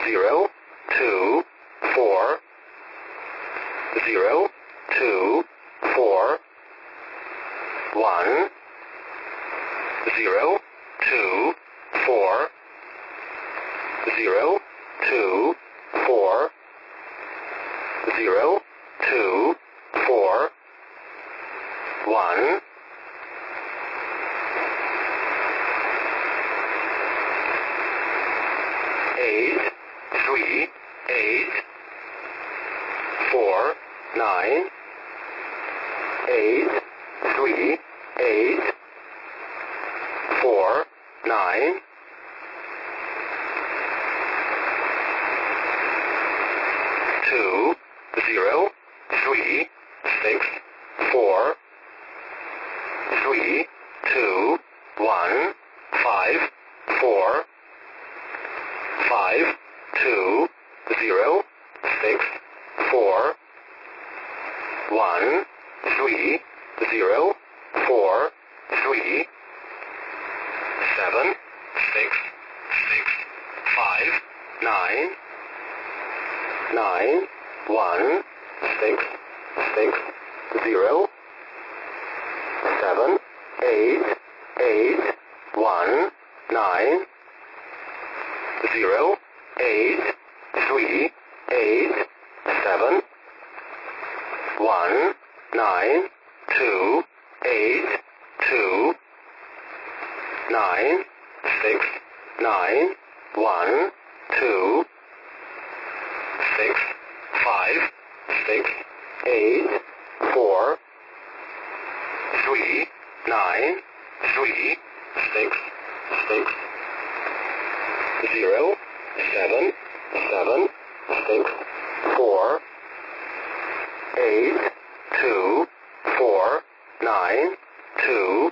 0, 2, 4, 0, 2, 4, 1, 0, 2, 4, 0, 2, 4, 0, 2, 4, 1, 8, 3, 8, 4, 9, 8, 3, 8, 4, 9, 2, 0, 3, 6, 4, 3, 2, 1, 5, 4, 5, 2, 0, 6, 4, 1, 3, 0, 4, 3, 7, 6, 6, 5, 9, 9, 1, 6, 6, 0, 7, 8, 8, 1, 9, 0, 8, 3, 8, 7, 1, 9, 2, 8, 2, 9, 6, 9, 1, 2, 6, 5, 6, 8, 4, 3, 9, 3, 6, 6, 0, 7, 7, 6, 4, 8, 2, 4, 9, 2,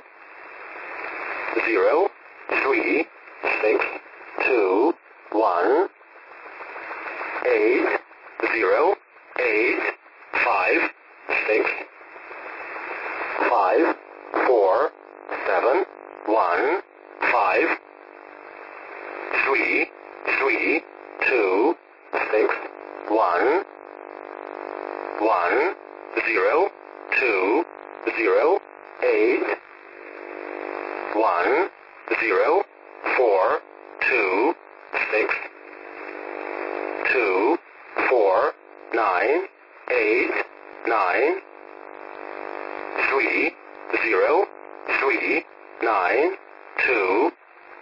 0, 3, 6, 2, 1, 8, 0, 8, 5, 6, 5, 4, 7, 1, 5, 3, 3, 2, 6, 1, 1, 0, 2, 0, 8, 1, 0, 4, 2, 6, 2, 4, 9, 8, 9, 3, 0, 3, 9, 2,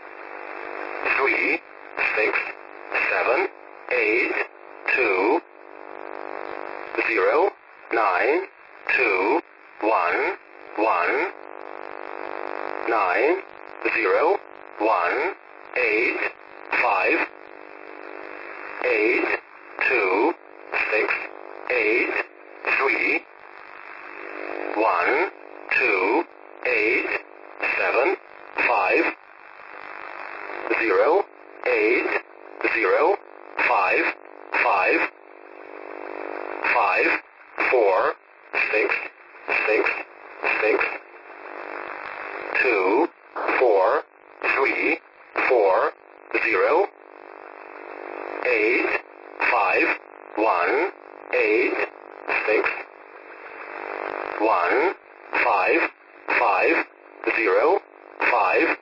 3, 6, 7, 8, 2, 0, 9, 2, 1, 1, 9, 0, 1, 8, 5, 8, 2, 6, 8, 3, 1, 2, 8, 7, 5, 0, 8, 0, 5, 5, 5, 4, 6, 6, 6, 2, 4, 3, 4, 0, 8, 5, 1, 8, 6, 1, 5, 5, 0, 5,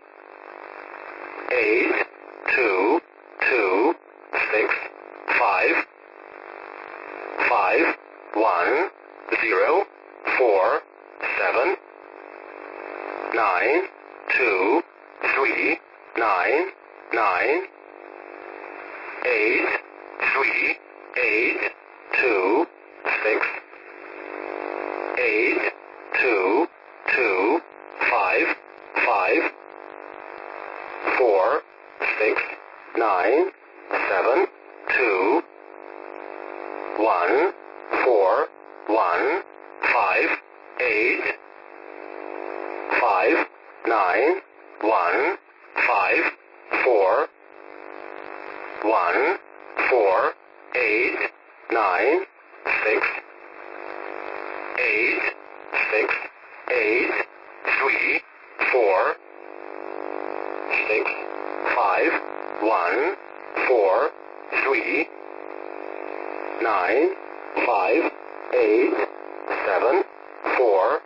8, 2, 2, 6, 5, 5, 1, 0, 4, 7, 9, 2, 3, 9, 9, 8, 3, 8, 2, 6, 8, 2, 2, 5, 5, 4, 6, 9, 7, 2, 1, 4, 1, 5, 8, 5, 9, 1, 5, 4, 1, 4, 8, 9, 6, 8, 6, 8, 3, 4, 6, 5, 1, 4, 3, 9, 5, 8, 7, 4,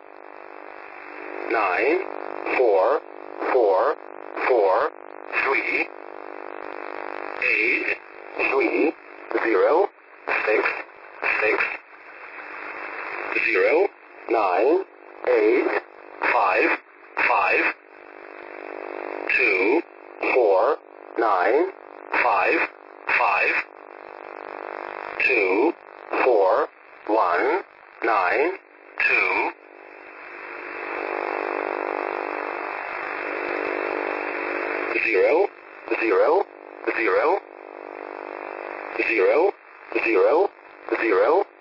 9, 4, 4, 4, 3, 8, 3, 0, 6, 6, 0, 9, 8, 5, 5, 2, 4, 9, 5, 5, 2, 4, 1, 9, 2, 0, 0, 0, 0, 0, 0,